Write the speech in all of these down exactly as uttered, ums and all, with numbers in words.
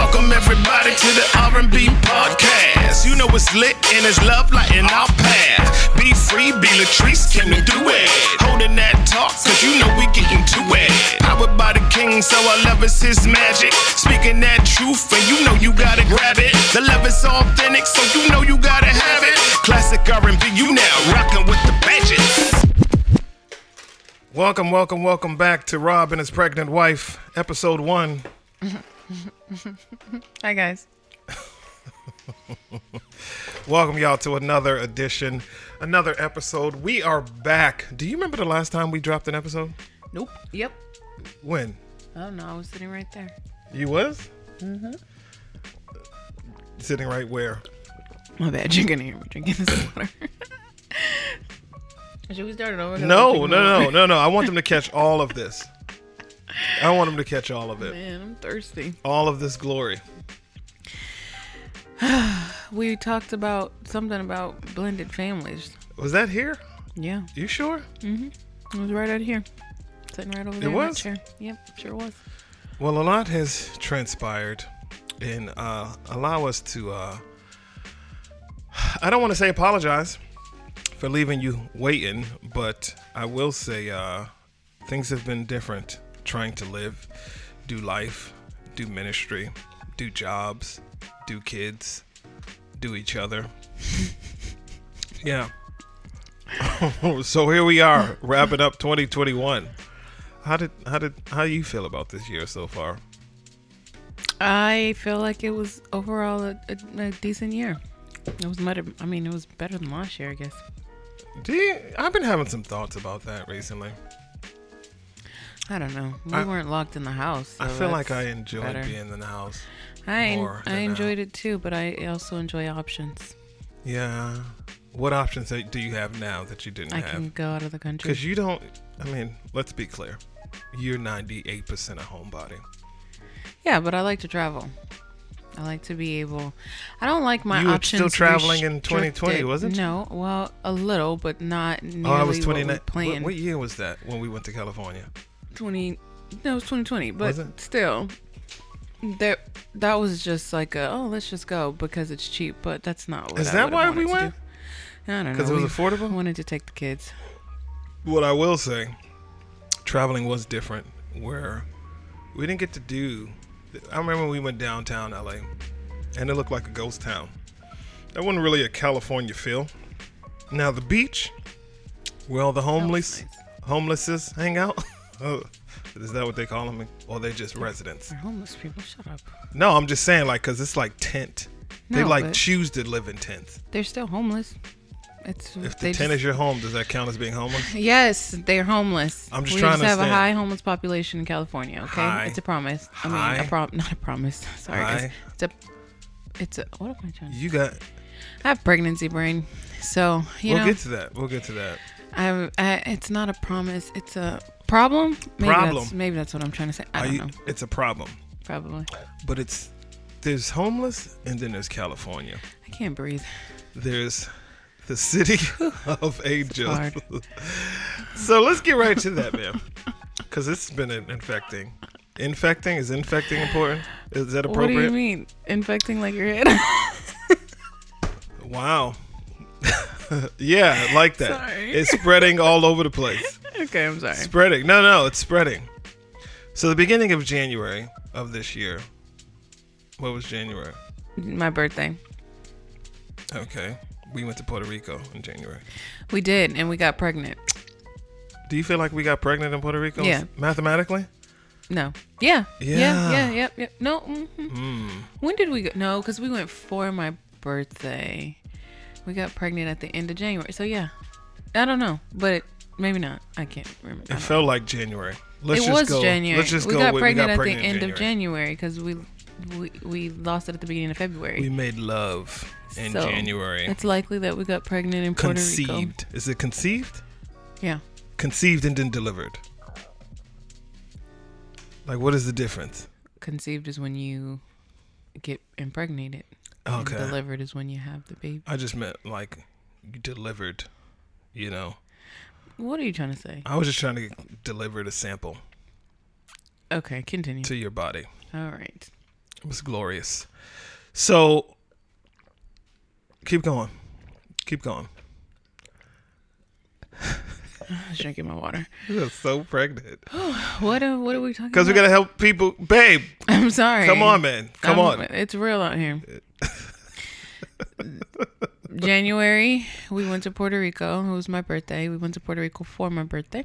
Welcome everybody to the R and B podcast. You know it's lit and it's love lighting our path. Be free, be Latrice, came to do it. Holding that talk, cause you know we getting to it. Powered by the king, so our love is his magic. Speaking that truth, and you know you gotta grab it. The love is authentic, so you know you gotta have it. Classic R and B, you now rocking with the badges. Welcome, welcome, welcome back to Rob and his pregnant wife, episode one. Hi, guys. Welcome, y'all, to another edition, another episode. We are back. Do you remember the last time we dropped an episode? Nope. Yep. When? I don't know. I was sitting right there. You was? Mm-hmm. Sitting right where? My bad. You're gonna hear me drinking this water. Should we start it over? No, no, no, no, no. I want them to catch all of this. I want them to catch all of it. Man, I'm thirsty. All of this glory. We talked about something about blended families. Was that here? Yeah. You sure? Mm-hmm. It was right out here. Sitting right over there. It was? In that chair. Yep, sure was. Well, a lot has transpired, and uh, allow us to, uh, I don't want to say apologize for leaving you waiting, but I will say uh, things have been different trying to live, do life, do ministry, do jobs, do kids, do each other. Yeah. So here we are, wrapping up twenty twenty-one. How did how did how do you feel about this year so far? I feel like it was overall a, a, a decent year. It was better. I mean, it was better than last year, I guess. Do you, I've been having some thoughts about that recently. I don't know. We I, weren't locked in the house. So I feel like I enjoyed better. being in the house. I more I than enjoyed now. it too, but I also enjoy options. Yeah. What options do you have now that you didn't I have? can go out of the country. Because you don't, I mean, let's be clear. You're ninety-eight percent a homebody. Yeah, but I like to travel. I like to be able. I don't like my you were options. still traveling in twenty twenty, restricted. wasn't you? No, well, a little, but not nearly Oh, I was what twenty-nine. we planned. What, what year was that when we went to California? Twenty. No, it was twenty twenty. But Was it? still, that that was just like a oh, let's just go because it's cheap. But that's not what. Is I that would've why wanted we to went? do. I don't know. Because it was We affordable? wanted to take the kids. What I will say, traveling was different where we didn't get to do. I remember we went downtown L A and it looked like a ghost town. That wasn't really a California feel. Now the beach, where all the homeless, nice. homelesses hang out. Is that what they call them? Or they just residents? They're homeless people. Shut up. No, I'm just saying, like, because it's like tent. They No, like but choose to live in tents. they're still homeless. It's If the they tent just, is your home, does that count as being homeless? Yes, they're homeless. I'm just we trying just to have a understand. high homeless population in California. Okay, High. it's a promise. I mean, High. a prom, not a promise. Sorry, guys. High. It's a, it's a. What am I trying to? You got. I have pregnancy brain, so you We'll know. get to that. We'll get to that. I, I, it's not a promise. It's a problem. Maybe Problem. That's, maybe that's what I'm trying to say. I Are don't you- know. It's a problem, Probably. but it's there's homeless and then there's California. I can't breathe. There's the city of angels. hard. So let's get right to that, man, because it's been infecting. Infecting is infecting important? Is that appropriate? What do you mean? Infecting like your head? Wow. Yeah, I like that. Sorry. It's spreading all over the place. Okay, I'm sorry. Spreading. No, no, it's spreading. So the beginning of January of this year. What was January? My birthday. Okay. We went to Puerto Rico in January. We did, and we got pregnant. Do you feel like we got pregnant in Puerto Rico? Yeah. Mathematically? No. Yeah. Yeah. Yeah. Yeah. Yeah. yeah. No. Mm-hmm. Mm. When did we go? No, because we went for my birthday. We got pregnant at the end of January. So yeah, I don't know, but it, maybe not. I can't remember. I It don't felt like January. Let's it just was go. January. Let's just we go got with pregnant we got at pregnant the in end January. of January because we, we we lost it at the beginning of February. We made love in So, January. It's likely that we got pregnant in Puerto Rico. Conceived. Is it conceived? Yeah. Conceived and then delivered. Like, what is the difference? Conceived is when you get impregnated. Okay. And delivered is when you have the baby. I just meant like you delivered, you know. What are you trying to say? I was just trying to deliver the sample Okay, continue. to your body. All right. It was glorious. So, keep going. Keep going. I was drinking my water. You're so pregnant. What are, what are we talking about? Because we got to help people. Babe, I'm sorry. come on, man. Come I'm- on. It's real out here. January, we went to Puerto Rico. It was my birthday. We went to Puerto Rico for my birthday.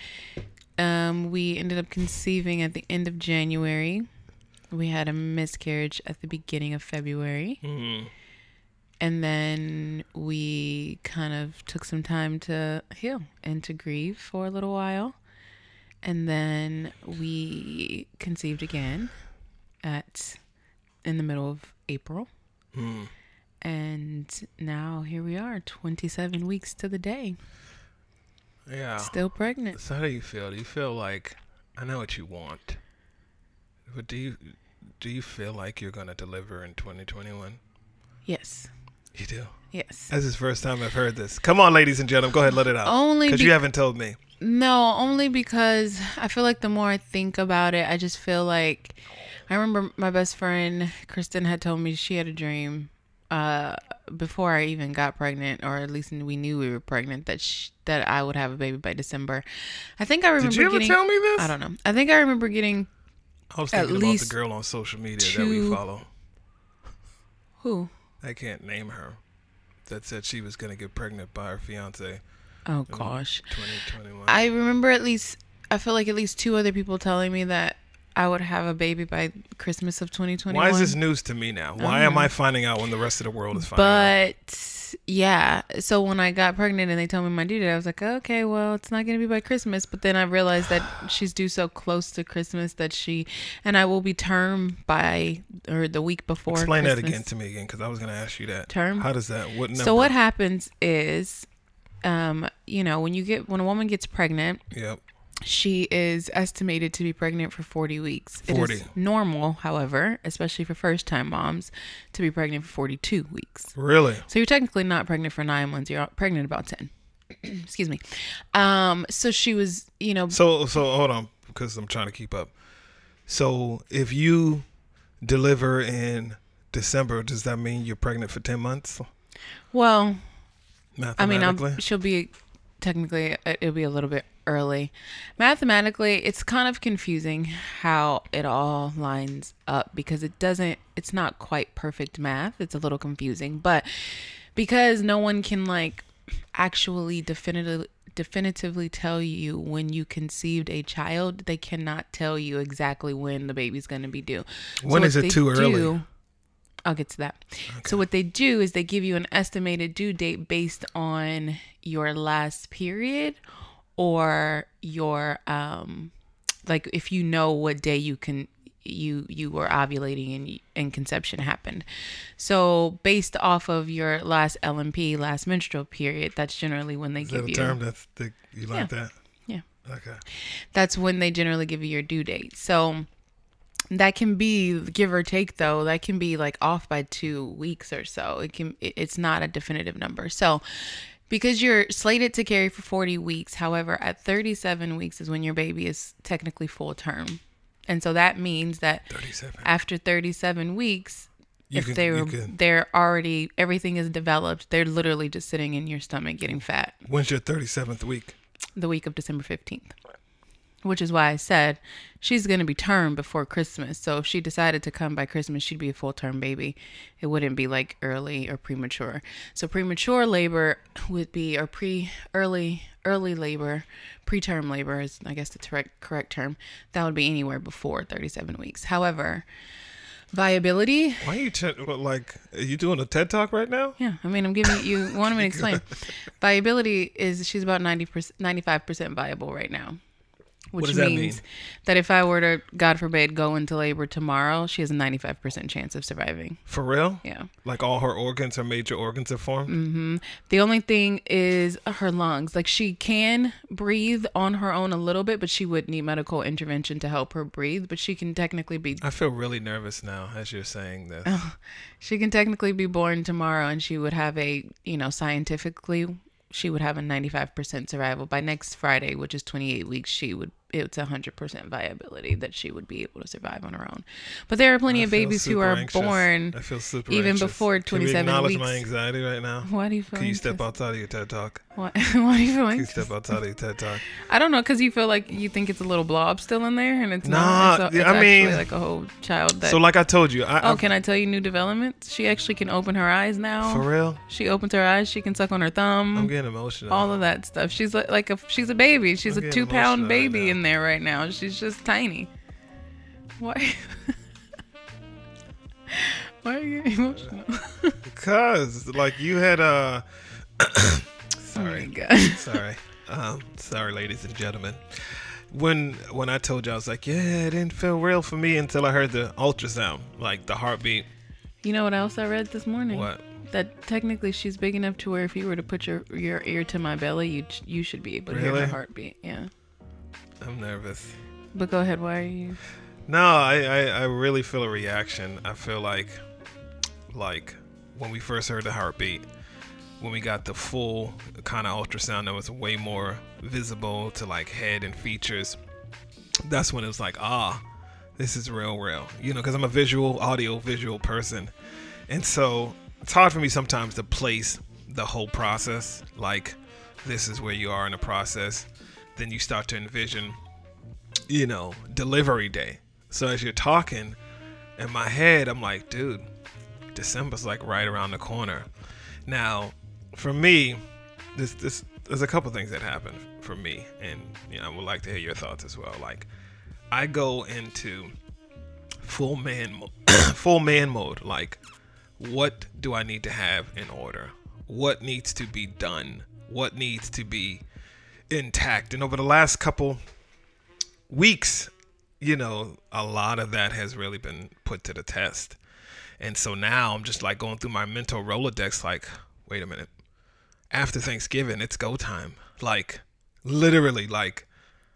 Um, we ended up conceiving at the end of January. We had a miscarriage at the beginning of February. Mm. And then we kind of took some time to heal and to grieve for a little while. And then we conceived again at in the middle of April. Mm. And now here we are, twenty-seven weeks to the day. Yeah. Still pregnant. So how do you feel? Do you feel like, I know what you want, but do you do you feel like you're going to deliver in twenty twenty-one? Yes. You do? Yes. That's the first time I've heard this. Come on, ladies and gentlemen, go ahead, let it out. Only Because be- you haven't told me. No, only because I feel like the more I think about it, I just feel like, I remember my best friend, Kristen, had told me she had a dream uh, before I even got pregnant, or at least we knew we were pregnant, that she, that I would have a baby by December. I think I remember Did you ever getting, tell me this? I don't know. I think I remember getting, I was at thinking about least the girl on social media that we two- follow. who? I can't name her. That said she was going to get pregnant by her fiance Oh, gosh. twenty twenty-one. I remember at least, I feel like at least two other people telling me that I would have a baby by Christmas of twenty twenty-one. Why is this news to me now? Why am know. I finding out when the rest of the world is finding out? But yeah, so when I got pregnant and they told me my due date, I was like, okay, well, it's not going to be by Christmas. But then I realized that she's due so close to Christmas that she, and I will be term by, or the week before Explain Christmas. that again to me again, because I was going to ask you that. Term? How does that, what number? So what happens is, um, you know, when you get, when a woman gets pregnant, Yep. she is estimated to be pregnant for forty weeks. It forty. is normal, however, especially for first-time moms, to be pregnant for forty-two weeks. Really? So you're technically not pregnant for nine months. You're pregnant about ten. Excuse me. Um. So she was, you know. So, so hold on, because I'm trying to keep up. So if you deliver in December, does that mean you're pregnant for ten months? Well, I mean, Mathematically? I'm, she'll be technically. It'll be a little bit early. Mathematically, it's kind of confusing how it all lines up because it doesn't. It's not quite perfect math. It's a little confusing, but because no one can like actually definitively definitively tell you when you conceived a child, they cannot tell you exactly when the baby's going to be due. When what is it they too early? do- I'll get to that. So what they do is they give you an estimated due date based on your last period or your um like if you know what day you can you you were ovulating and and conception happened. So based off of your last L M P, last menstrual period, that's generally when they Is give that a you term that's, that you like Yeah. that? Yeah. Okay. That's when they generally give you your due date. So that can be, give or take though, that can be like off by two weeks or so. It can, it- it's not a definitive number. So because you're slated to carry for forty weeks, however, at thirty-seven weeks is when your baby is technically full term. And so that means that thirty-seven. after thirty-seven weeks, You if can- they you were, can- they're already, everything is developed, they're literally just sitting in your stomach getting fat. When's your thirty-seventh week? The week of December fifteenth, which is why I said she's going to be term before Christmas. So if she decided to come by Christmas, she'd be a full term baby. It wouldn't be like early or premature. So premature labor would be, or pre early, early labor, preterm labor is, I guess, the correct, correct term. That would be anywhere before thirty-seven weeks. However, viability. Why are you, t- what, like, are you doing a TED Talk right now? Yeah, I mean, I'm giving you, you want me to explain. Viability is, she's about ninety percent, ninety-five percent viable right now. Which does that means mean? that if I were to, God forbid, go into labor tomorrow, she has a ninety-five percent chance of surviving. For real? Yeah. Like all her organs, her major organs are formed? Mm-hmm. The only thing is her lungs. Like she can breathe on her own a little bit, but she would need medical intervention to help her breathe. But she can technically be, I feel really nervous now as you're saying this. she can technically be born tomorrow, and she would have a, you know, scientifically, she would have a ninety-five percent survival by next Friday, which is twenty-eight weeks. She would it's a hundred percent viability that she would be able to survive on her own. But there are plenty I of feel babies who super are anxious. born I feel super even anxious. before Can we twenty-seven acknowledge weeks. my anxiety right now? Why do you feel Can you step anxious? outside of your TED Talk? Why, why do you feel Can you anxious? step outside of your TED Talk? I don't know, because you feel like you think it's a little blob still in there, and it's Nah, not. It's, a, it's I mean- actually like a whole child. That, So like I told you, I, oh, I can I tell you new developments? She actually can open her eyes now. for real, She opens her eyes. She can suck on her thumb. I'm getting emotional. all of that stuff. She's like, like a she's a baby. She's I'm a getting two pound emotional right baby now. in there right now. She's just tiny. Why? Why are you emotional? Because like you had uh Oh sorry. my god. sorry. Um sorry ladies and gentlemen. When when I told you I was like, yeah, it didn't feel real for me until I heard the ultrasound, like the heartbeat. You know what else I read this morning? What? That technically she's big enough to where if you were to put your your ear to my belly, you you should be able to hear Really? her heartbeat. Yeah. I'm nervous. But go ahead. Why are you? No, I, I, I really feel a reaction. I feel like like when we first heard the heartbeat, when we got the full kind of ultrasound that was way more visible to like head and features, that's when it was like, ah, this is real, real. You know, because I'm a visual, audio, visual person. And so it's hard for me sometimes to place the whole process. Like, this is where you are in the process. Then you start to envision, you know, delivery day. So as you're talking, in my head, I'm like, dude, December's like right around the corner. Now, for me, this this there's a couple things that happen for me, and you know, I would like to hear your thoughts as well. Like, I go into full man mo- full man mode. Like, what do I need to have in order? What needs to be done? What needs to be intact? And over the last couple weeks, you know, a lot of that has really been put to the test. And so now I'm just like going through my mental Rolodex like, wait a minute. After Thanksgiving, it's go time. Like, literally, like,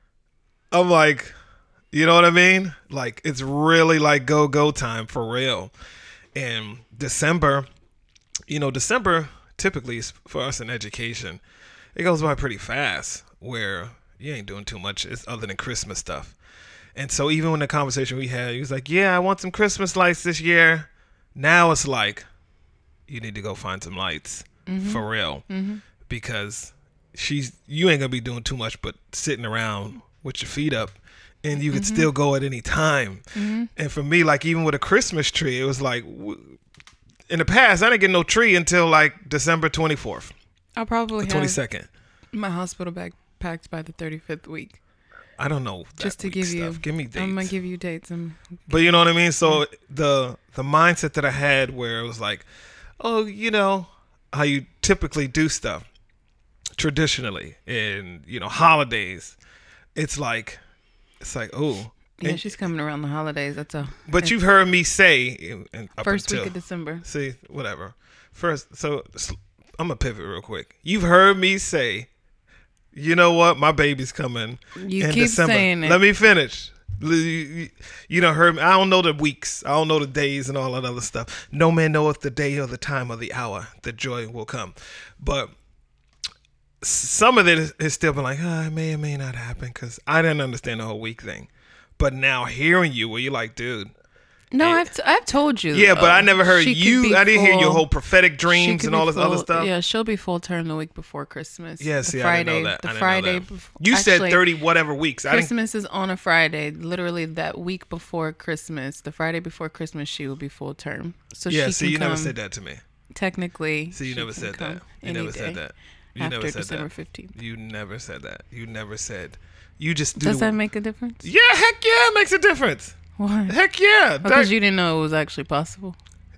I'm like, you know what I mean? Like, it's really like go, go time for real. And December, you know, December typically is for us in education, it goes by pretty fast where you ain't doing too much other than Christmas stuff. And so even when the conversation we had, he was like, yeah, I want some Christmas lights this year. Now it's like, you need to go find some lights mm-hmm. for real. Mm-hmm. Because she's you ain't going to be doing too much but sitting around with your feet up. And you can mm-hmm. still go at any time. Mm-hmm. And for me, like even with a Christmas tree, it was like, in the past, I didn't get no tree until like December twenty-fourth. I'll probably have twenty-second. My hospital bag packed by the thirty-fifth week. I don't know. Just to give stuff. you, give me dates. I'm gonna give you dates. I'm, but you know what I mean. So the the mindset that I had, where it was like, oh, you know, how you typically do stuff traditionally, in you know holidays. It's like, it's like, oh. Yeah, she's coming around the holidays. That's a. But you've heard me say and up first until, week of December. See, whatever. First, so I'm gonna pivot real quick. You've heard me say, you know what? My baby's coming you in keep December. Saying it. Let me finish. You, you don't heard me. I don't know the weeks. I don't know the days and all that other stuff. No man knoweth the day or the time or the hour the joy will come. But some of it has still been like, oh, it may or may not happen because I didn't understand the whole week thing. But now hearing you, where you're like, dude. No, and, I've t- I've told you. Yeah, but uh, I never heard you. I didn't full, hear your whole prophetic dreams and all this full, other stuff. Yeah, she'll be full term the week before Christmas. Yeah, see, Friday, I didn't know that. The I didn't Friday know that. before. You actually, said thirty whatever weeks. Christmas is on a Friday. Literally that week before Christmas, the Friday before Christmas, she will be full term. So yeah, she see, can you come, never said that to me. Technically, see, you never said that. You never said that. You after never said December that. fifteenth. You never said that. You never said. You just do Does the, that make a difference? Yeah, heck yeah, it makes a difference. Why? Heck yeah. Because you didn't know it was actually possible.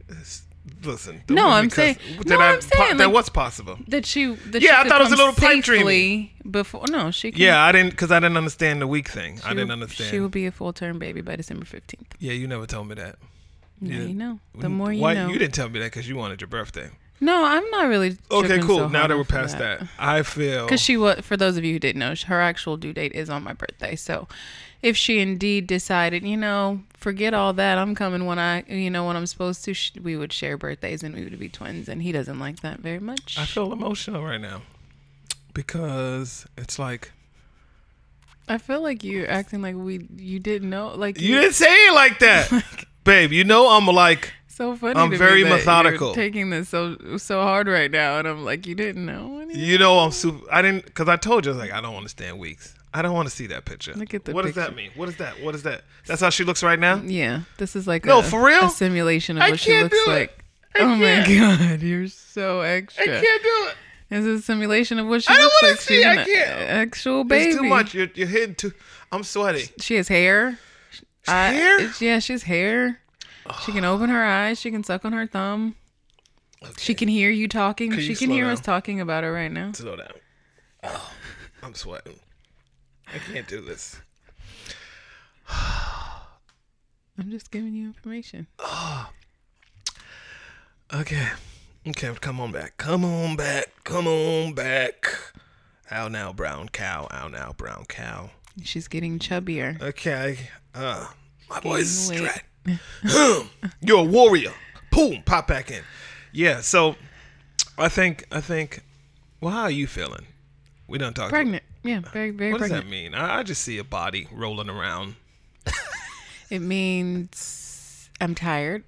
Listen. No, I'm saying. No, I, I'm saying po- like, that what's possible. That she. That yeah, she I could thought it was a come little pipe dream. Before, no, she. Can, yeah, I didn't because I didn't understand the week thing. She I didn't will, understand. She will be a full term baby by December fifteenth. Yeah, you never told me that. Now you, you know. The more you why, know. You didn't tell me that because you wanted your birthday. No, I'm not really. Okay, cool. So now that we're for past that, that. I feel because she was. For those of you who didn't know, her actual due date is on my birthday. So, if she indeed decided, you know, forget all that, I'm coming when I, you know, when I'm supposed to, sh- we would share birthdays and we would be twins, and he doesn't like that very much. I feel emotional right now because it's like I feel like you're acting like we you didn't know. Like You didn't say it like that, babe. You know I'm like so funny. I'm to very me that methodical. You're taking this so so hard right now, and I'm like, you didn't know. anything? you know I'm super. I didn't because I told you I was like I don't understand weeks. I don't want to see that picture. Look at the What does that picture. mean? What is that? What is that? That's how she looks right now. Yeah, this is like No, a, for real? a simulation of I what she can't looks do it. like. I Oh my can't. god, you're so extra. I can't do it. This is a simulation of what she I don't looks wanna like. see, She's I an can't. actual baby. It's too much. You're you're hitting too. I'm sweaty. She has hair. I- Hair? it's- yeah, she's hair. She can open her eyes. She can suck on her thumb. She can hear you talking. Could she you can slow hear down? us talking about her right now. Slow down. Oh, I'm sweating. I can't do this. I'm just giving you information. Okay. Okay, come on back. Come on back. Come on back. Ow now, brown cow. Ow now, brown cow. She's getting chubbier. Okay. Uh, my voice is Gain weight. straight. You're a warrior. Boom. Pop back in. Yeah. So, I think. I think. Well, how are you feeling? We done talked. Pregnant. Yeah, very, very What does pregnant. that mean? I, I just see a body rolling around. It means I'm tired.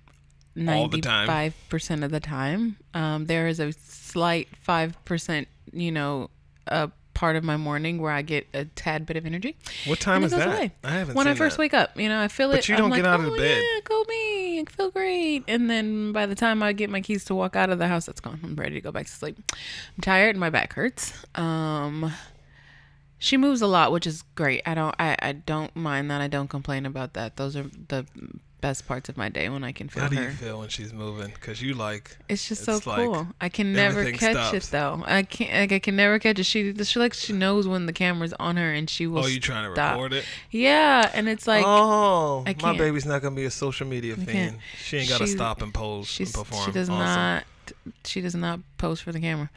All the time. ninety-five percent of the time. Um, there is a slight five percent, you know, a part of my morning where I get a tad bit of energy. What time and it is goes that? away. I haven't When seen I first that. wake up, you know, I feel it. But you I'm don't like, get out of oh, the bed. Yeah, go me. I feel great. And then by the time I get my keys to walk out of the house, that's gone. I'm ready to go back to sleep. I'm tired and my back hurts. Um, she moves a lot, which is great. I don't, I, I don't mind that. I don't complain about that. Those are the best parts of my day when I can feel How do her. you feel when she's moving? Because you like. It's just It's so like cool. I can never everything catch stops. it though. I can't. Like, I can never catch it. She, she like she knows when the camera's on her, and she will. Oh, you trying to stop. record it? Yeah, and it's like oh, I my can't. baby's not gonna be a social media can't. fiend. She ain't gotta She's- stop and pose she's, and perform. she does Awesome. not. She does not pose for the camera.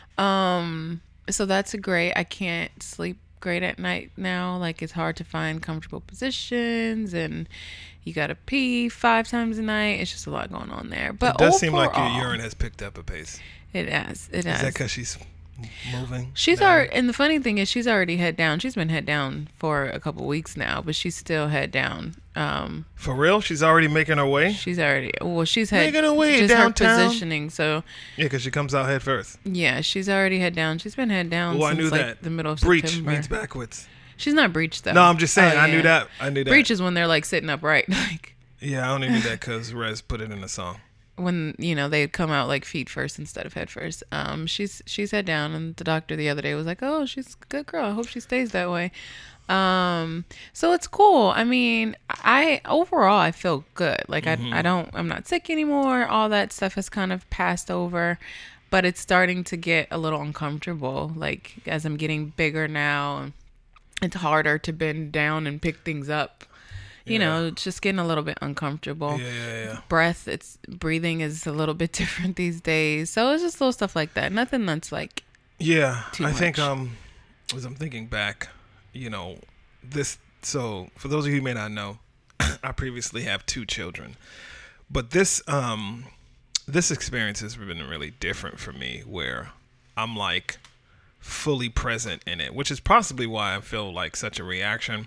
Um. So that's great. I can't sleep great at night now. Like it's hard to find comfortable positions, and you gotta pee five times a night. It's just a lot going on there. But It does seem like your overall, urine has picked up a pace. It has. It Is has. that because she's moving? She's now? already, and the funny thing is, she's already head down. She's been head down for a couple weeks now, but she's still head down. Um, For real? She's already making her way? she's already, well, she's head Making her way just downtown? her positioning. So Yeah, because she comes out head first. yeah, she's already head down. She's been head down Oh, I since knew like that. the middle of Breach September. means backwards. She's not breached though. No, I'm just saying. Oh, I knew yeah. that. I knew that. Breach is when they're like sitting upright, like Yeah, I only knew that because Rez put it in the song. when you know they come out like feet first instead of head first. Um, she's she's head down, and the doctor the other day was like, "Oh, she's a good girl. I hope she stays that way." Um, so it's cool. I mean, I overall I feel good. Like Mm-hmm. I I don't I'm not sick anymore. All that stuff has kind of passed over, but it's starting to get a little uncomfortable. Like as I'm getting bigger now, it's harder to bend down and pick things up. You know, it's just getting a little bit uncomfortable. Yeah, yeah, yeah. Breath, it's breathing is a little bit different these days. So it's just little stuff like that. Nothing that's like Yeah, Too I think much. um, as I'm thinking back, you know, this. So for those of you who may not know, I previously have two children, but this um, this experience has been really different for me, where I'm like fully present in it, which is possibly why I feel like such a reaction.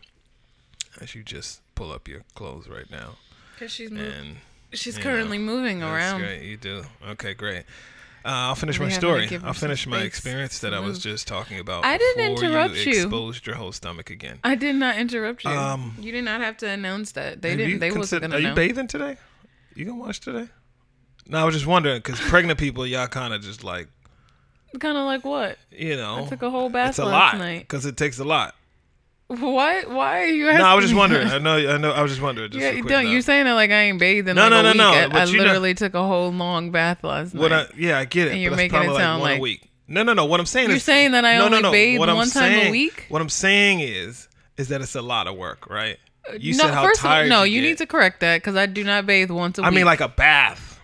As you just pull up your clothes right now, because she's and she's you currently know, moving that's around. great. You do. Okay, great. Uh, I'll finish We my haven't story. given I'll some finish my space experience that to I was move. just talking about. I didn't before interrupt you. you. Exposed your whole stomach again. I did not interrupt you. Um, you did not have to announce that. They Have didn't. you They wasn't consider- gonna Are you know. bathing today? You gonna watch today? No, I was just wondering because pregnant people, y'all kind of just like, Kind of like what? you know, I took a whole bath it's a last lot night. because it takes a lot. Why? Why are you asking? No, I was just me wondering. that? I know, I know. I was just wondering. Just Yeah, a quick don't. note. You're saying that like I ain't bathed in No, like no, a no, week. no, I, but I you know- literally took a whole long bath last night. What I, yeah, I get it. And but you're that's making probably it like sound one a like- week. No, no, no. What I'm saying You're is saying that I no, only no, no. bathe What I'm one time a saying- week? What I'm saying is, is that it's a lot of work, right? You no, said how first of all, tired no, you you get. need to correct that because I do not bathe once a I week. mean, like a bath.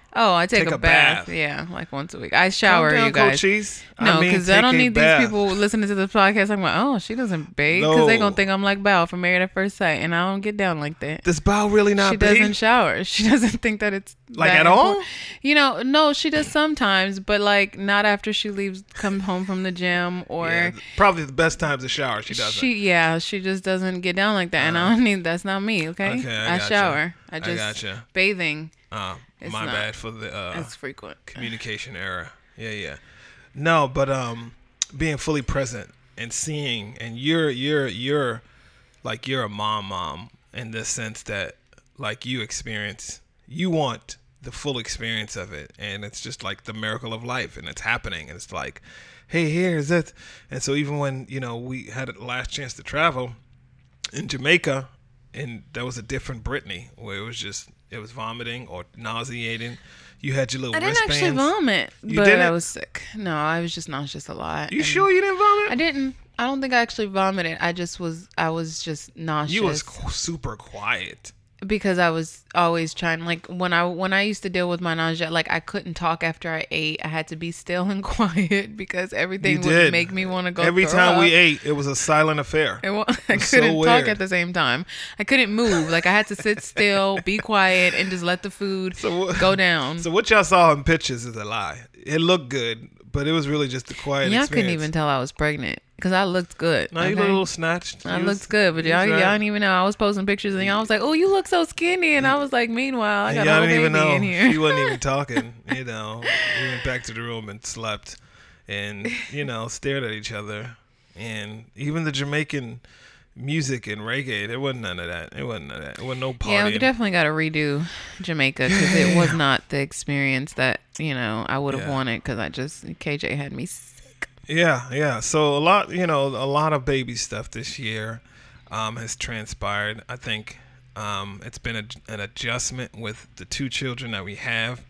Oh, I take, Take a, a bath. bath. Yeah, like once a week. I shower, Calm down, you guys. Coaches. No, I mean, because I, take don't a need bath. these people listening to this podcast talking about, oh, she doesn't bathe. Because they going No. to think I'm like Bao from Married at First Sight. And I don't get down like that. Does Bao really not She bathe? doesn't shower. She doesn't think that it's Like, that at all? important. You know, no, she does sometimes, but like not after she leaves, come home from the gym or Yeah, probably the best times to shower. She doesn't. she, yeah, she just doesn't get down like that. And I don't need, that's not me, okay? Okay, I I, gotcha. shower. I I just, gotcha. bathing, Uh, It's my not. bad for the uh, it's frequent. communication error. Yeah, yeah. No, but um, being fully present and seeing, and you're you're you're like you're a mom, mom in the sense that like you experience, you want the full experience of it, and it's just like the miracle of life, and it's happening, and it's like, hey, here's it. And so even when you know we had a last chance to travel in Jamaica, and there was a different Brittany where it was just it was vomiting or nauseating. You had your little I didn't wristbands. actually vomit, You but didn't? I was sick. No, I was just nauseous a lot. You and sure you didn't vomit? I didn't. I don't think I actually vomited. I just was. I was just nauseous. You was qu- super quiet. because I was always trying, like when I when I used to deal with my nausea, like I couldn't talk after I ate. I had to be still and quiet because everything You would did. make me want to go. Every throw time we up. ate, it was a silent affair. It wa- I was so couldn't talk weird. at the same time. I couldn't move. Like I had to sit still, be quiet, and just let the food So what- go down. So what y'all saw in pictures is a lie. It looked good, but it was really just a quiet Y'all experience. couldn't even tell I was pregnant because I looked good. No, you okay? looked a little snatched. I You looked was- good, but you y'all, was y'all right. didn't even know. I was posting pictures and y'all was like, "Oh, you look so skinny," and I was like, "Meanwhile, I And got a y'all whole didn't even baby know. in here." She wasn't even talking. You know, we went back to the room and slept, and you know, stared at each other. And even the Jamaican music and reggae, there wasn't none of that. It wasn't none of that. It wasn't no partying. Yeah, we definitely got to redo Jamaica because it was not the experience that you know I would have Yeah. wanted. Because I just K J had me sick. Yeah, yeah. So a lot, you know, a lot of baby stuff this year um, has transpired. I think um, it's been a, an adjustment with the two children that we have.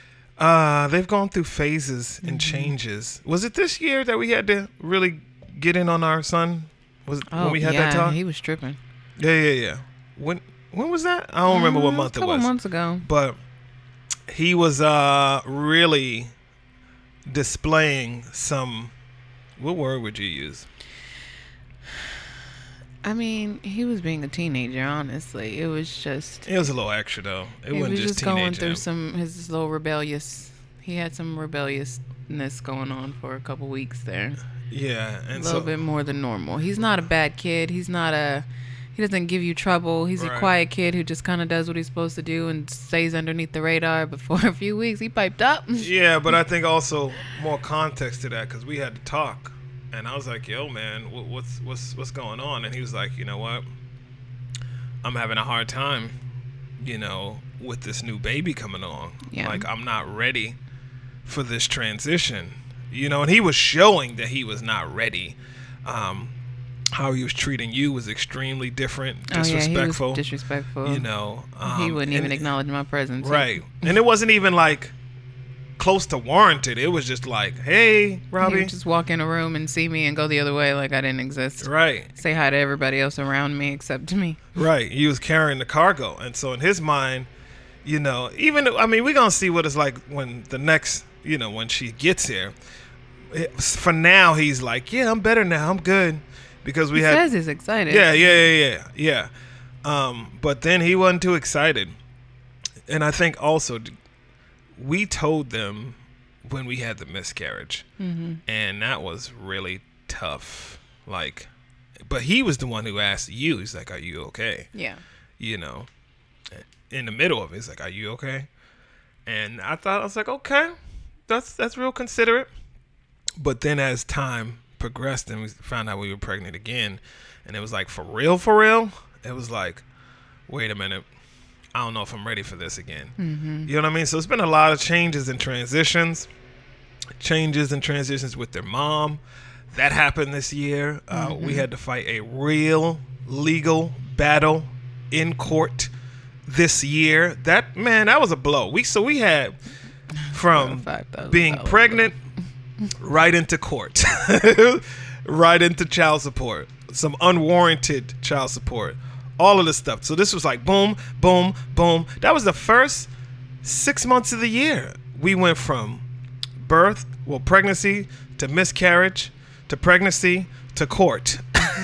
Uh, they've gone through phases and Mm-hmm. changes. Was it this year that we had to really get in on our son? Was it Oh when we had yeah, that talk? he was tripping. Yeah, yeah, yeah. When when was that? I don't remember what Uh, month a it couple was. months ago. But he was uh, really displaying some. What word would you use? I mean, he was being a teenager. Honestly, it was just It was a little extra though. It he wasn't was just, just going teenage through him. some his little rebellious. He had some rebelliousness going on for a couple weeks there. Yeah, A and little so bit more than normal. He's not a bad kid. He's not a. He doesn't give you trouble. He's Right. a quiet kid who just kind of does what he's supposed to do and stays underneath the radar. But for a few weeks, he piped up. yeah, but I think also more context to that because we had to talk, and I was like, "Yo, man, wh- what's what's what's going on?" And he was like, "You know what? I'm having a hard time, you know, with this new baby coming along. Yeah. Like I'm not ready for this transition, you know." And he was showing that he was not ready. Um, how he was treating you was extremely different, Oh yeah, disrespectful. he was disrespectful. You know, um, he wouldn't and- even acknowledge my presence. Right. And it wasn't even like close to warranted. It was just like, hey, He Robbie. would just walk in a room and see me and go the other way like I didn't exist. Right. Say hi to everybody else around me except me. Right. He was carrying the cargo. And so in his mind, you know, even, I mean, we're going to see what it's like when the next, you know, when she gets here. It, for now, he's like, yeah, I'm better now. I'm good. Because we He had. says he's excited. Yeah, yeah, yeah, yeah, yeah. Um, but then he wasn't too excited. And I think also we told them when we had the miscarriage, Mm-hmm. and that was really tough. Like, but he was the one who asked you. He's like, "Are you okay?" Yeah. You know, in the middle of it, he's like, "Are you okay?" And I thought I was like, "Okay, that's that's real considerate." But then as time progressed and we found out we were pregnant again, and it was like, for real, for real, it was like, wait a minute, I don't know if I'm ready for this again. Mm-hmm. You know what I mean? So it's been a lot of changes and transitions, changes and transitions with their mom. That happened this year. Uh, Mm-hmm. We had to fight a real legal battle in court this year. That, man, that was a blow. We so we had from fact, that was- being that was- pregnant right into court, right into child support, some unwarranted child support, all of this stuff. So this was like boom, boom, boom. That was the first six months of the year. We went from birth, well, pregnancy to miscarriage to pregnancy to court.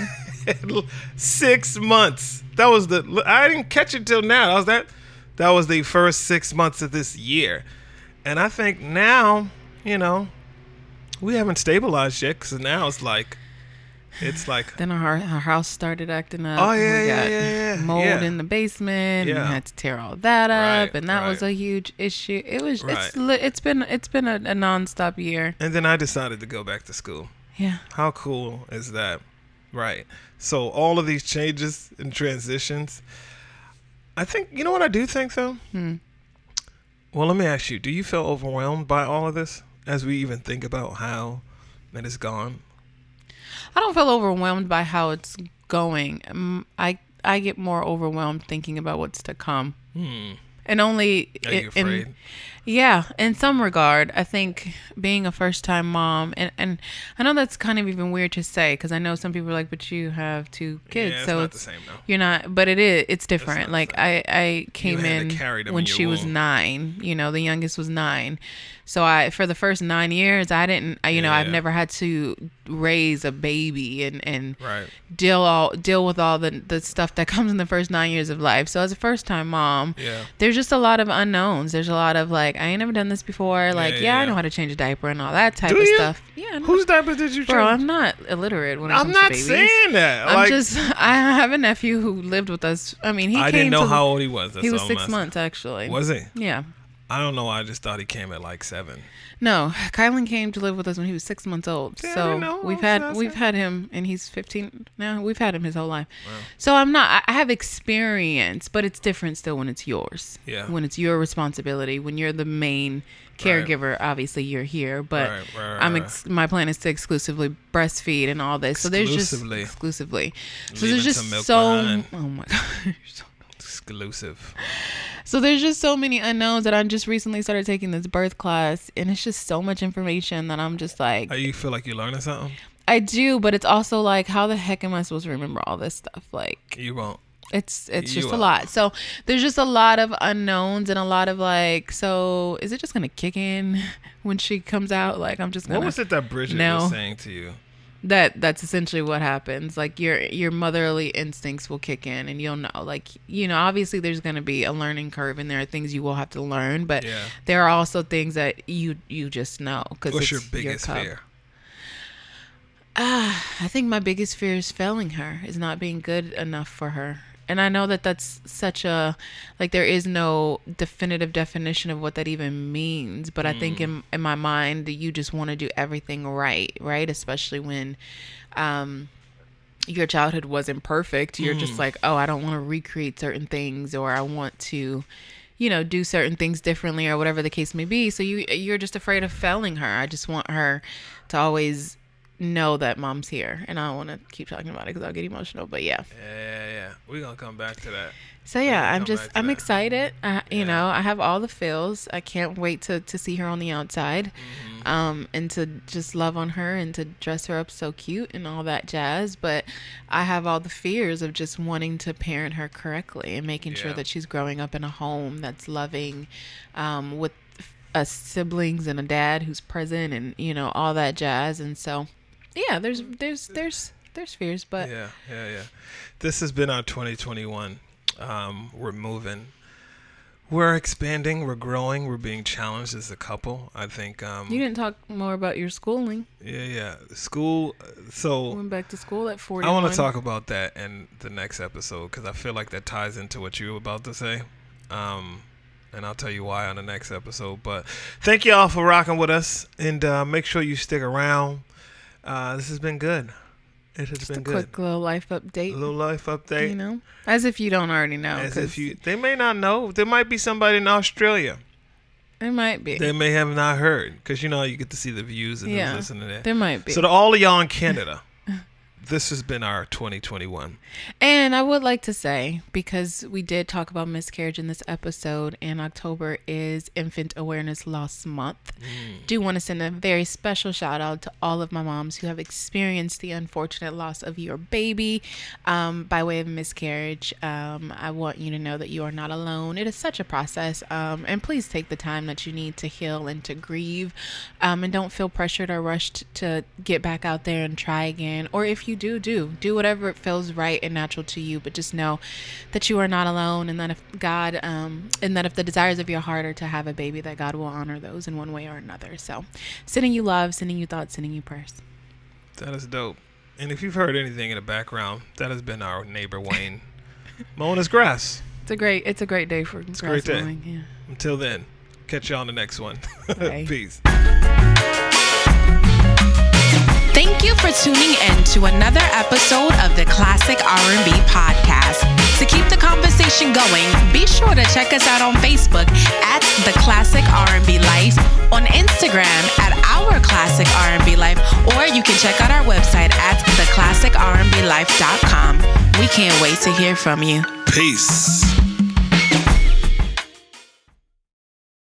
Six months. That was the. I didn't catch it till now. That was that. That was the first six months of this year, and I think now, you know, we haven't stabilized yet. Because now it's like, it's like. Then our, our house started acting up. Oh yeah, we yeah, got yeah, yeah. mold yeah. in the basement. Yeah. And we had to tear all that up, Right, and that right. was a huge issue. It was. Right. It's li- it's been it's been a, a nonstop year. And then I decided to go back to school. Yeah. How cool is that? Right. So all of these changes and transitions. I think, you know what I do think though? Hmm. Well, let me ask you, do you feel overwhelmed by all of this as we even think about how it is gone? I don't feel overwhelmed by how it's going. Um, I I get more overwhelmed thinking about what's to come. Hmm. And only Are in, you afraid? in yeah, in some regard, I think being a first-time mom, and, and I know that's kind of even weird to say because I know some people are like, but you have two kids, Yeah, it's so not it's the same though. you're not. But it is. It's different. not the Like I, I came had to in carry them when in your she was womb. nine. You know, the youngest was nine. So I, for the first nine years, I didn't. I, you know, I've Yeah. never had to raise a baby and and Right. deal all deal with all the the stuff that comes in the first nine years of life. So as a first time mom, Yeah. there's just a lot of unknowns. There's a lot of like, I ain't never done this before. Like, yeah, yeah, I yeah. know how to change a diaper and all that type Do of you? stuff. Yeah, I know. Whose diaper did you change? Bro, I'm not illiterate when it I'm comes not to babies. saying that. I'm like, just. I have a nephew who lived with us. I mean, he I came didn't know to, how old he was. That's he was all I'm six asking. months actually. Was he? Yeah. I don't know. I just thought he came at like seven. No, Kylan came to live with us when he was six months old. Yeah, I so didn't know. we've I had was we've asking. had him, and he's fifteen now. We've had him his whole life. Wow. So I'm not. I I have experience, but it's different still when it's yours. Yeah. When it's your responsibility, when you're the main caregiver. Obviously, you're here, but Right, right, I'm. right, Ex- my plan is to exclusively breastfeed and all this. So there's just Exclusively. exclusively. So Leaving there's just some milk so. behind. Oh my gosh. Exclusive. So there's just so many unknowns that I just recently started taking this birth class, and it's just so much information that I'm just like, Oh, you feel like you're learning something? I do, but it's also like, how the heck am I supposed to remember all this stuff? Like, You won't. it's it's You just a won't. lot. So there's just a lot of unknowns and a lot of like, so is it just gonna kick in when she comes out? Like, I'm just gonna. What was it that Bridget No. was saying to you? That that's essentially what happens. Like your your motherly instincts will kick in, and you'll know. Like, you know, obviously there's going to be a learning curve, and there are things you will have to learn, but Yeah. there are also things that you you just know because What's it's your biggest cub. fear? Ah, I think my biggest fear is failing her, is not being good enough for her. And I know that that's such a, like, there is no definitive definition of what that even means. But I think in, in my mind, you just want to do everything right, right? Especially when um, your childhood wasn't perfect. You're just like, oh, I don't want to recreate certain things, or I want to, you know, do certain things differently, or whatever the case may be. So you, you're just afraid of failing her. I just want her to always know that mom's here, and I don't want to keep talking about it because I'll get emotional, but yeah. Yeah, yeah, yeah. We're going to come back to that. So yeah, We'll I'm come just back to I'm that. excited. I, you Yeah. know, I have all the feels. I can't wait to to see her on the outside, Mm-hmm. um, and to just love on her and to dress her up so cute and all that jazz. But I have all the fears of just wanting to parent her correctly and making sure Yeah. that she's growing up in a home that's loving, um, with uh, siblings and a dad who's present, and you know, all that jazz. And so, yeah, there's there's there's there's fears, but Yeah, yeah, yeah. This has been our twenty twenty-one. Um, we're moving. We're expanding. We're growing. We're being challenged as a couple. I think. Um, you didn't talk more about your schooling. yeah, yeah. School. uh, So Went back to school at forty. I want to talk about that in the next episode because I feel like that ties into what you were about to say. Um, and I'll tell you why on the next episode. But thank you all for rocking with us, and uh, make sure you stick around. Uh, this has been good. It has Just been a good. quick little life update. A little life update. You know, as if you don't already know. As 'cause if you, they may not know. There might be somebody in Australia. It might be. They may have not heard because you know you get to see the views and Yeah, listen to that. there might be. So to all of y'all in Canada, this has been our twenty twenty-one. And I would like to say, because we did talk about miscarriage in this episode, and October is Infant Awareness Loss Month, mm. do want to send a very special shout out to all of my moms who have experienced the unfortunate loss of your baby um, by way of miscarriage. Um, I want you to know that you are not alone. It is such a process, um, and please take the time that you need to heal and to grieve, um, and don't feel pressured or rushed to get back out there and try again. Or if you do, do do whatever it feels right and natural to you, but just know that you are not alone, and that if God um and that if the desires of your heart are to have a baby, that God will honor those in one way or another. So sending you love, sending you thoughts, sending you prayers. That is dope. And if you've heard anything in the background, that has been our neighbor Wayne mowing his grass. It's a great it's a great day for it's grass a great day. mowing. Yeah. Until then, catch you on the next one. Okay. Peace. Thank you for tuning in to another episode of the Classic R and B Podcast. To keep the conversation going, be sure to check us out on Facebook at The Classic R and B Life, on Instagram at Our Classic R and B Life, or you can check out our website at the classic r and b life dot com. We can't wait to hear from you. Peace.